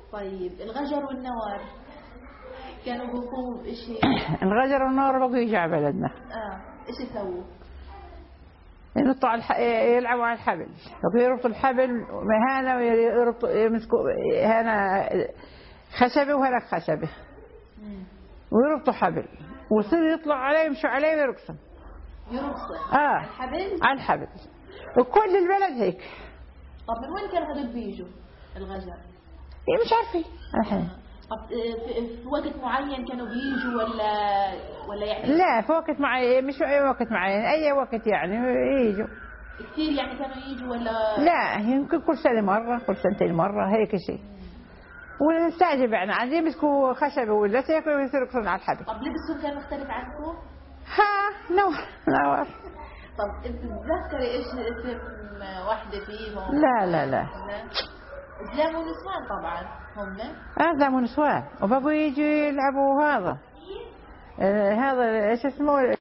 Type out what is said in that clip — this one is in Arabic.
طيب الغجر والنوار كانوا بيقوموا بإشي؟ الغجر والنار بقوا يجوا على بلدنا. إيش يسووا؟ ينطوا يلعبوا على الحبل، بقوا يربطوا الحبل هنا ويربطوا يمسكوا هنا خشبة وهنا خشبة ويربطوا حبل ويصيروا يطلعوا عليه يمشوا عليه ويرقصوا. على الحبل؟ على الحبل وكل البلد هيك. طب من وين كانوا هذول بيجوا الغجر؟ مش عارفين الحين. في وقت معين كانوا بيجوا ولا يعني؟ لا في وقت معين، مش أي وقت معين، أي وقت يعني يجوا. كثير يعني كانوا يجوا ولا؟ لا يمكن كل سنة مرة، كل سنتين مرة، هيك شيء. ونستعجب يعني عاد يمسكوا خشبة ولا هيك ويصيروا يقصون على الحبل. طب لبسهم كان مختلف عنكم؟ نور. طب انت تتذكري ايش اسم واحدة فيهم؟ لا زلام ونسوان طبعا هم. زلام ونسوان وبقوا يجوا يلعبوا هذا ايش اسمه